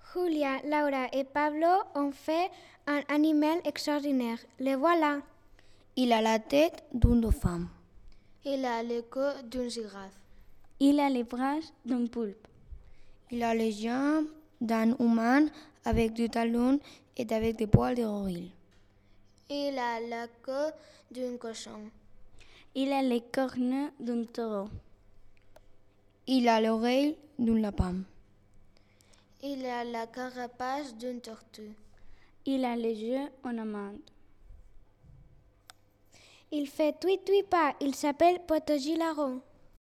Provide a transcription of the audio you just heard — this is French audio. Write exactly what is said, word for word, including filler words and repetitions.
Julia, Laura et Pablo ont fait un animal extraordinaire. Le voilà. Il a la tête d'un dauphin. Il a le corps d'une girafe. Il a les bras d'un poulpe. Il a les jambes d'un humain avec des talons et avec des poils de gorille. Il a la queue d'un cochon. Il a les cornes d'un taureau. Il a l'oreille d'un lapin. Il a la carapace d'une tortue. Il a les yeux en amande. Il fait tuit tuit pas. Il s'appelle Potoji Larron.